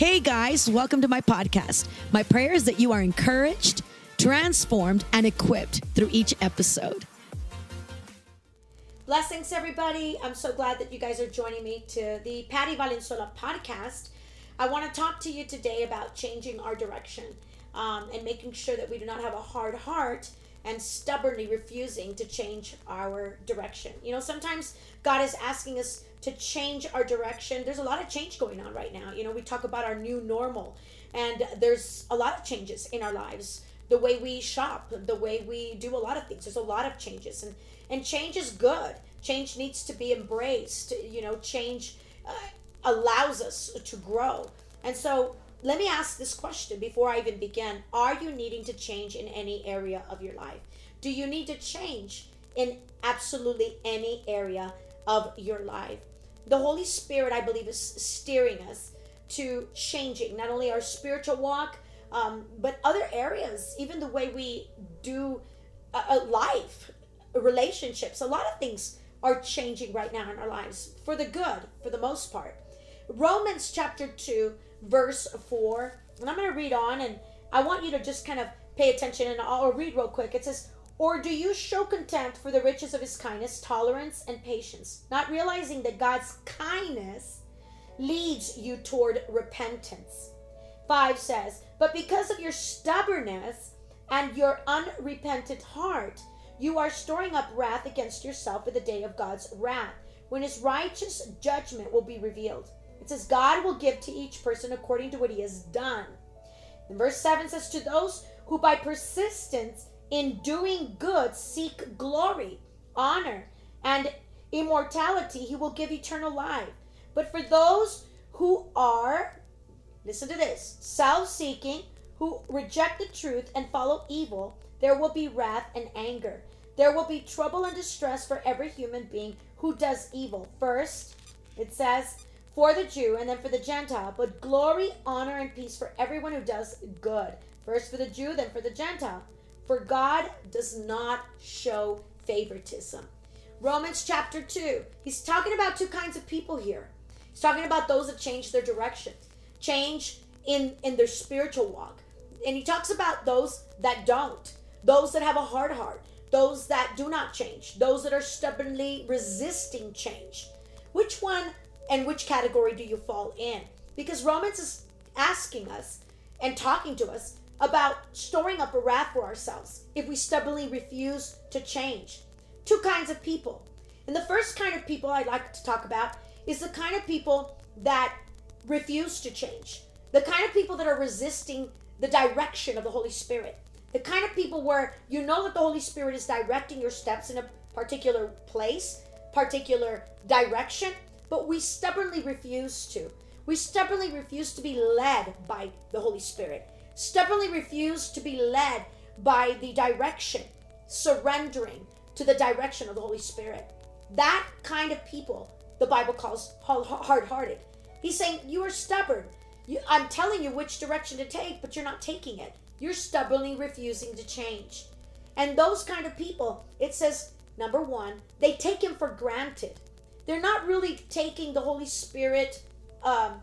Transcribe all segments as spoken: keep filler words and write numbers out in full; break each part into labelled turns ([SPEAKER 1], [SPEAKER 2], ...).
[SPEAKER 1] Hey guys, welcome to my podcast. My prayer is that you are encouraged, transformed, and equipped through each episode.
[SPEAKER 2] Blessings, everybody. I'm so glad that you guys are joining me to the Patty Valenzuela podcast. I want to talk to you today about changing our direction um, and making sure that we do not have a hard heart and stubbornly refusing to change our direction. You know, sometimes God is asking us to change our direction. There's a lot of change going on right now. You know, we talk about our new normal, and there's a lot of changes in our lives. The way we shop, the way we do a lot of things. There's a lot of changes, and and change is good. Change needs to be embraced. You know, change uh, allows us to grow. And so let me ask this question before I even begin. Are you needing to change in any area of your life? Do you need to change in absolutely any area of your life? The Holy Spirit, I believe, is steering us to changing not only our spiritual walk, um, but other areas, even the way we do uh, life, relationships. A lot of things are changing right now in our lives for the good, for the most part. Romans chapter two, verse four, and I'm going to read on, and I want you to just kind of pay attention, and I'll read real quick. It says, "Or do you show contempt for the riches of his kindness, tolerance, and patience, not realizing that God's kindness leads you toward repentance?" five says, "But because of your stubbornness and your unrepentant heart, you are storing up wrath against yourself for the day of God's wrath, when his righteous judgment will be revealed." It says, "God will give to each person according to what he has done." And verse seven says, "To those who by persistence in doing good seek glory, honor, and immortality, he will give eternal life. But for those who are," listen to this, "self-seeking, who reject the truth and follow evil, there will be wrath and anger. There will be trouble and distress for every human being who does evil. First," it says, "for the Jew, and then for the Gentile, but glory, honor, and peace for everyone who does good. First for the Jew, then for the Gentile. For God does not show favoritism." Romans chapter two. He's talking about two kinds of people here. He's talking about those that change their direction, change in, in their spiritual walk. And he talks about those that don't, those that have a hard heart, those that do not change, those that are stubbornly resisting change. Which one and which category do you fall in? Because Romans is asking us and talking to us about storing up a wrath for ourselves if we stubbornly refuse to change. Two kinds of people. And the first kind of people I'd like to talk about is the kind of people that refuse to change. The kind of people that are resisting the direction of the Holy Spirit. The kind of people where you know that the Holy Spirit is directing your steps in a particular place, particular direction, but we stubbornly refuse to. We stubbornly refuse to be led by the Holy Spirit. Stubbornly refuse to be led by the direction, surrendering to the direction of the Holy Spirit. That kind of people the Bible calls hard-hearted. He's saying, you are stubborn. You, I'm telling you which direction to take, but you're not taking it. You're stubbornly refusing to change. And those kind of people, it says, number one, they take him for granted. They're not really taking the Holy Spirit um,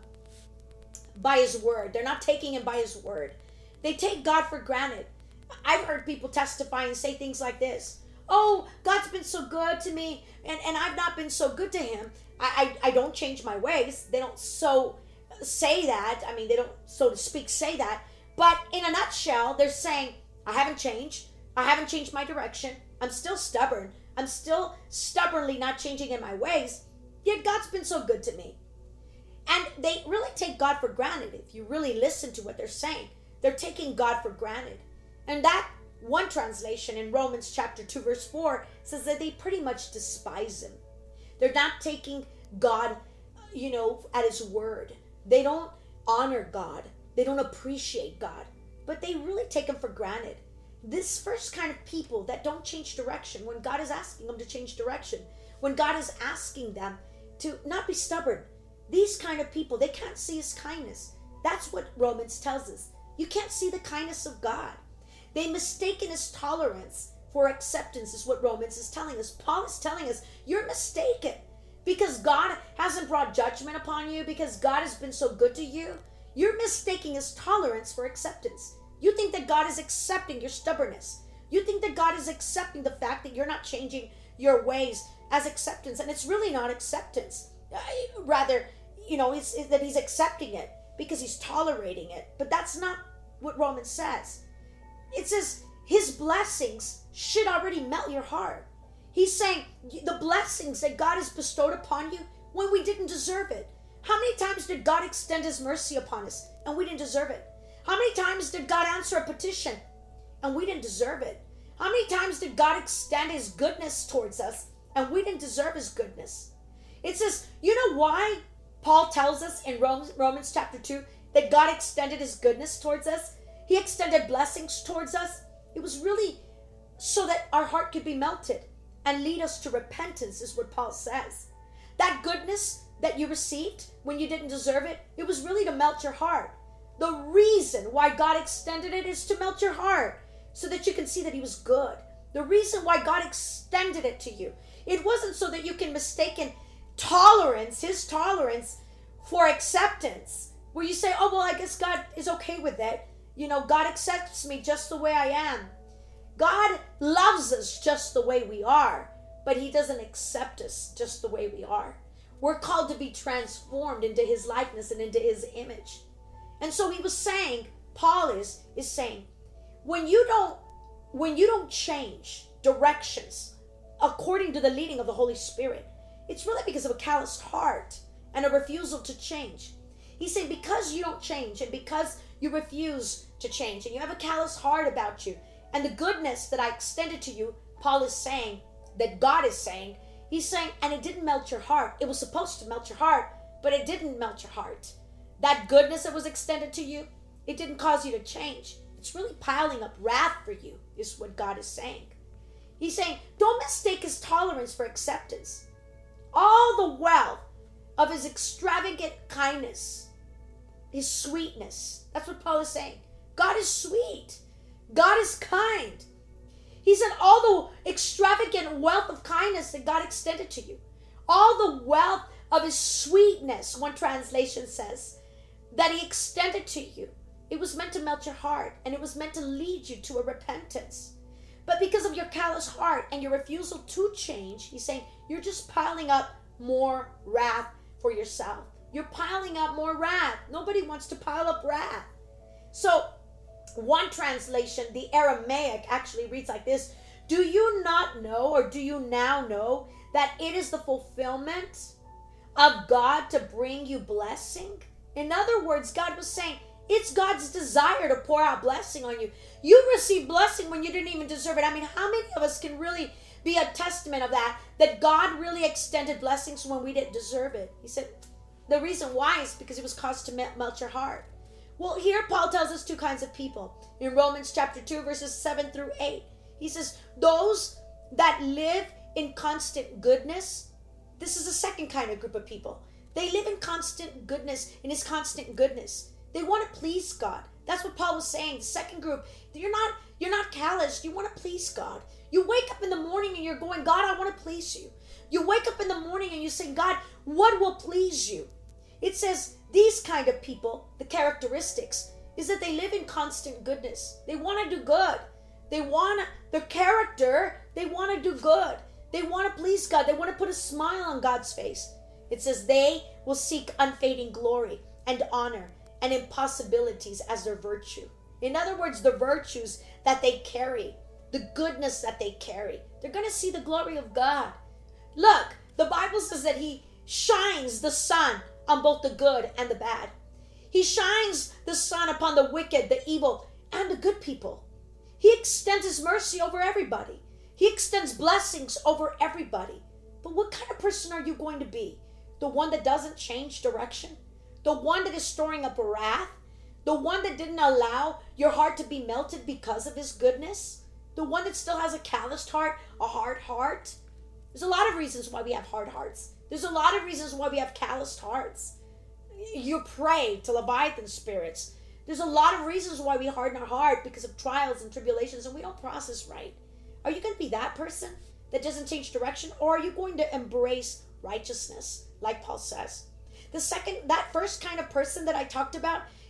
[SPEAKER 2] by his word. They're not taking him by his word. They take God for granted. I've heard people testify and say things like this. "Oh, God's been so good to me, and, and I've not been so good to him. I, I, I don't change my ways." They don't so say that. I mean, they don't, so to speak, say that. But in a nutshell, they're saying, I haven't changed. I haven't changed my direction. I'm still stubborn. I'm still stubbornly not changing in my ways. Yet God's been so good to me. And they really take God for granted. If you really listen to what they're saying, they're taking God for granted. And that one translation in Romans chapter two, verse four says that they pretty much despise him. They're not taking God, you know, at his word. They don't honor God. They don't appreciate God. But they really take him for granted. This first kind of people that don't change direction when God is asking them to change direction, when God is asking them to not be stubborn, these kind of people, they can't see his kindness. That's what Romans tells us. You can't see the kindness of God. They mistaken his tolerance for acceptance is what Romans is telling us. Paul is telling us, you're mistaken. Because God hasn't brought judgment upon you, because God has been so good to you, You're mistaking his tolerance for acceptance. You think that God is accepting your stubbornness. You think that God is accepting the fact that you're not changing your ways as acceptance, and it's really not acceptance. Uh, rather, you know, it's, it's that he's accepting it because he's tolerating it. But that's not what Romans says. It says his blessings should already melt your heart. He's saying the blessings that God has bestowed upon you when we didn't deserve it. How many times did God extend his mercy upon us and we didn't deserve it? How many times did God answer a petition and we didn't deserve it? How many times did God extend his goodness towards us and we didn't deserve his goodness? It says, you know why Paul tells us in Romans, Romans chapter two that God extended his goodness towards us? He extended blessings towards us. It was really so that our heart could be melted and lead us to repentance, is what Paul says. That goodness that you received when you didn't deserve it, it was really to melt your heart. The reason why God extended it is to melt your heart so that you can see that he was good. The reason why God extended it to you, it wasn't so that you can mistaken tolerance, his tolerance, for acceptance, where you say, oh, well, I guess God is okay with that. You know, God accepts me just the way I am. God loves us just the way we are, but he doesn't accept us just the way we are. We're called to be transformed into his likeness and into his image. And so he was saying, Paul is, is saying, when you don't, when you don't change directions according to the leading of the Holy Spirit, it's really because of a calloused heart and a refusal to change. He's saying because you don't change and because you refuse to change and you have a callous heart about you and the goodness that I extended to you, Paul is saying, that God is saying, he's saying, and it didn't melt your heart. It was supposed to melt your heart, but it didn't melt your heart. That goodness that was extended to you, it didn't cause you to change. It's really piling up wrath for you, is what God is saying. He's saying, don't mistake his tolerance for acceptance. All the wealth of his extravagant kindness, his sweetness. That's what Paul is saying. God is sweet. God is kind. He said all the extravagant wealth of kindness that God extended to you, all the wealth of his sweetness, one translation says, that he extended to you. It was meant to melt your heart, and it was meant to lead you to a repentance. But because of your callous heart and your refusal to change, he's saying you're just piling up more wrath for yourself. You're piling up more wrath. Nobody wants to pile up wrath. So one translation, the Aramaic, actually reads like this: do you not know, or do you now know, that it is the fulfillment of God to bring you blessing? In other words, God was saying, it's God's desire to pour out blessing on you. You received blessing when you didn't even deserve it. I mean, how many of us can really be a testament of that, that God really extended blessings when we didn't deserve it? He said, the reason why is because it was caused to melt your heart. Well, here Paul tells us two kinds of people. In Romans chapter two, verses seven through eight, he says, those that live in constant goodness, this is the second kind of group of people. They live in constant goodness, in his constant goodness. They want to please God. That's what Paul was saying. The second group, you're not, you're not callous. You want to please God. You wake up in the morning and you're going, God, I want to please you. You wake up in the morning and you say, God, what will please you? It says these kind of people, the characteristics, is that they live in constant goodness. They want to do good. They want their character, they want to do good. They want to please God. They want to put a smile on God's face. It says they will seek unfading glory and honor and impossibilities as their virtue. In other words, the virtues that they carry, the goodness that they carry, they're going to see the glory of God. Look, the Bible says that he shines the sun on both the good and the bad. He shines the sun upon the wicked, the evil, and the good people. He extends his mercy over everybody. He extends blessings over everybody. But what kind of person are you going to be? The one that doesn't change direction? The one that is storing up wrath? The one that didn't allow your heart to be melted because of his goodness? The one that still has a calloused heart, a hard heart? There's a lot of reasons why we have hard hearts. There's a lot of reasons why we have calloused hearts. You're prey to Leviathan spirits. There's a lot of reasons why we harden our heart because of trials and tribulations and we don't process right. Are you going to be that person that doesn't change direction? Or are you going to embrace righteousness like Paul says? The second, that first kind of person that I talked about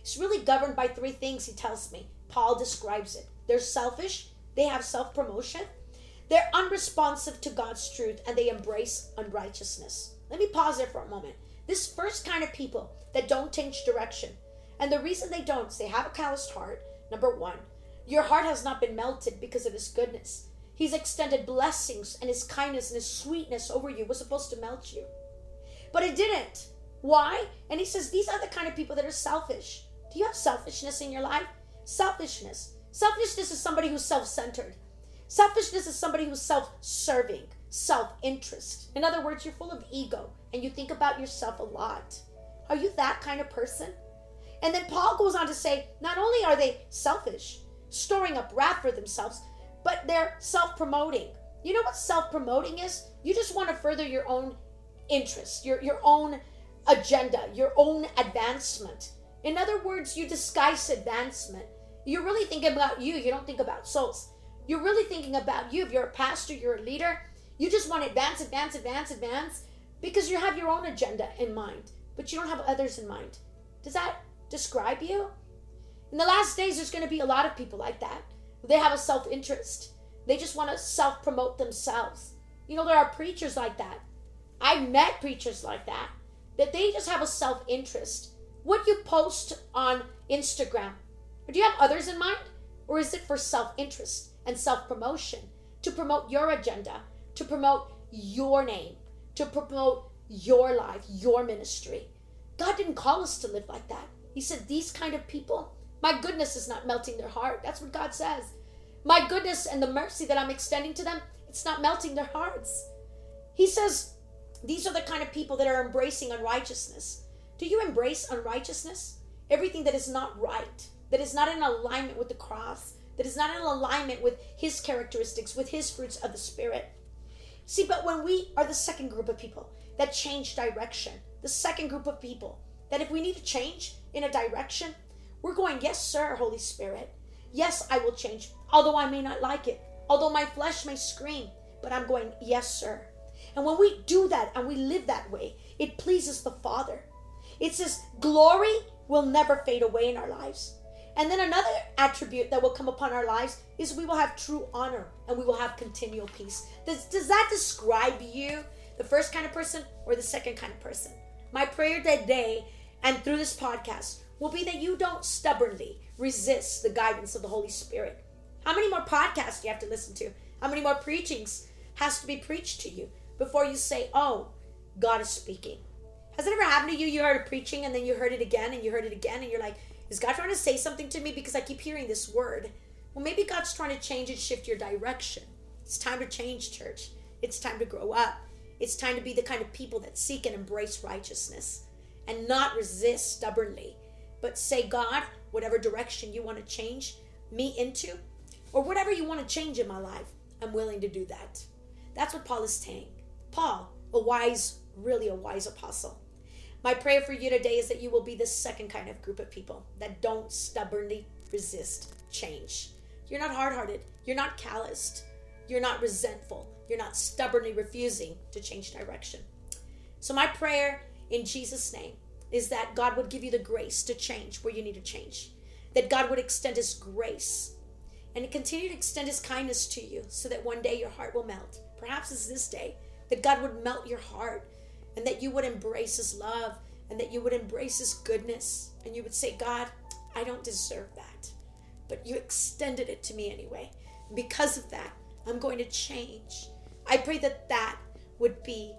[SPEAKER 2] It's really governed by three things, he tells me. Paul describes it. They're selfish, they have self-promotion, they're unresponsive to God's truth, and they embrace unrighteousness. Let me pause there for a moment. This first kind of people that don't change direction, and the reason they don't is they have a calloused heart. Number one, your heart has not been melted because of his goodness. He's extended blessings, and his kindness and his sweetness over you was supposed to melt you. But it didn't. Why? And he says these are the kind of people that are selfish. Do you have selfishness in your life? Selfishness. Selfishness is somebody who's self-centered. Selfishness is somebody who's self-serving, self-interest. In other words, you're full of ego and you think about yourself a lot. Are you that kind of person? And then Paul goes on to say, not only are they selfish, storing up wrath for themselves, but they're self-promoting. You know what self-promoting is? You just want to further your own interest, your, your own agenda, your own advancement. In other words, you disguise advancement. You're really thinking about you. You don't think about souls. You're really thinking about you. If you're a pastor, you're a leader, you just want to advance, advance, advance, advance because you have your own agenda in mind, but you don't have others in mind. Does that describe you? In the last days, there's going to be a lot of people like that. They have a self-interest. They just want to self-promote themselves. You know, there are preachers like that. I've met preachers like that, that they just have a self-interest. What you post on Instagram, do you have others in mind? Or is it for self-interest and self-promotion, to promote your agenda, to promote your name, to promote your life, your ministry? God didn't call us to live like that. He said these kind of people, my goodness is not melting their heart. That's what God says. My goodness and the mercy that I'm extending to them, it's not melting their hearts. He says these are the kind of people that are embracing unrighteousness. Do you embrace unrighteousness? Everything that is not right, that is not in alignment with the cross, that is not in alignment with his characteristics, with his fruits of the Spirit. See, but when we are the second group of people that change direction, the second group of people that if we need to change in a direction, we're going, yes, sir, Holy Spirit. Yes, I will change, although I may not like it, although my flesh may scream, but I'm going, yes, sir. And when we do that and we live that way, it pleases the Father. It says glory will never fade away in our lives. And then another attribute that will come upon our lives is we will have true honor and we will have continual peace. Does, does that describe you, the first kind of person or the second kind of person? My prayer today and through this podcast will be that you don't stubbornly resist the guidance of the Holy Spirit. How many more podcasts do you have to listen to? How many more preachings has to be preached to you before you say, oh, God is speaking? Has it ever happened to you? You heard a preaching and then you heard it again and you heard it again and you're like, is God trying to say something to me because I keep hearing this word? Well, maybe God's trying to change and shift your direction. It's time to change, church. It's time to grow up. It's time to be the kind of people that seek and embrace righteousness and not resist stubbornly, but say, God, whatever direction you want to change me into or whatever you want to change in my life, I'm willing to do that. That's what Paul is saying. Paul, a wise, really a wise apostle. My prayer for you today is that you will be the second kind of group of people that don't stubbornly resist change. You're not hard-hearted. You're not calloused. You're not resentful. You're not stubbornly refusing to change direction. So my prayer in Jesus' name is that God would give you the grace to change where you need to change. That God would extend his grace and continue to extend his kindness to you so that one day your heart will melt. Perhaps it's this day that God would melt your heart and that you would embrace his love and that you would embrace his goodness and you would say, God, I don't deserve that, but you extended it to me anyway. And because of that, I'm going to change. I pray that that would be,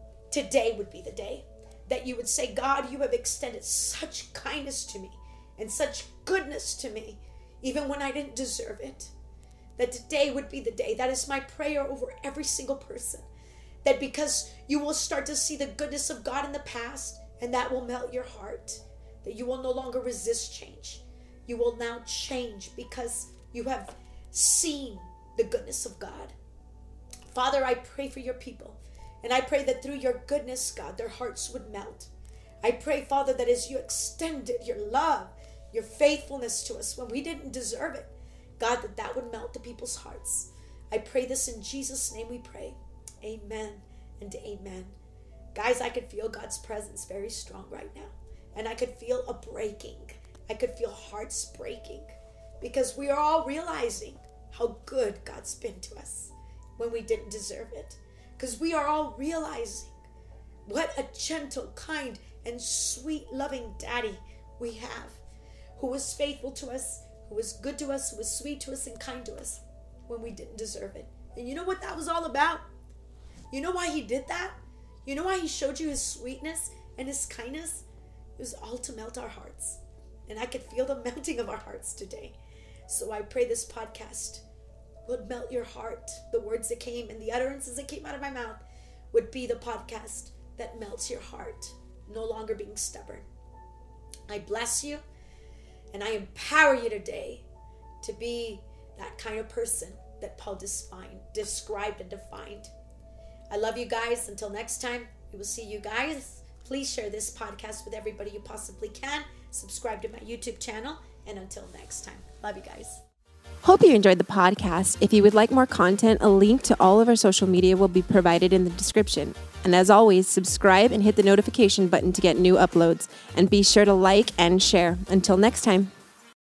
[SPEAKER 2] today would be the day that you would say, God, you have extended such kindness to me and such goodness to me, even when I didn't deserve it. That today would be the day. That is my prayer over every single person. That because you will start to see the goodness of God in the past, and that will melt your heart. That you will no longer resist change. You will now change because you have seen the goodness of God. Father, I pray for your people. And I pray that through your goodness, God, their hearts would melt. I pray, Father, that as you extended your love, your faithfulness to us when we didn't deserve it, God, that that would melt the people's hearts. I pray this in Jesus' name we pray. Amen and amen. Guys, I could feel God's presence very strong right now. And I could feel a breaking I could feel hearts breaking because we are all realizing how good God's been to us when we didn't deserve it. Because we are all realizing what a gentle, kind, and sweet, loving daddy we have, who was faithful to us, who was good to us, who was sweet to us and kind to us when we didn't deserve it. And you know what that was all about? You know why he did that? You know why he showed you his sweetness and his kindness? It was all to melt our hearts. And I could feel the melting of our hearts today. So I pray this podcast would melt your heart. The words that came and the utterances that came out of my mouth would be the podcast that melts your heart, no longer being stubborn. I bless you and I empower you today to be that kind of person that Paul defined, described and defined. I love you guys. Until next time, we will see you guys. Please share this podcast with everybody you possibly can. Subscribe to my YouTube channel. And until next time, love you guys.
[SPEAKER 3] Hope you enjoyed the podcast. If you would like more content, a link to all of our social media will be provided in the description. And as always, subscribe and hit the notification button to get new uploads. And be sure to like and share. Until next time.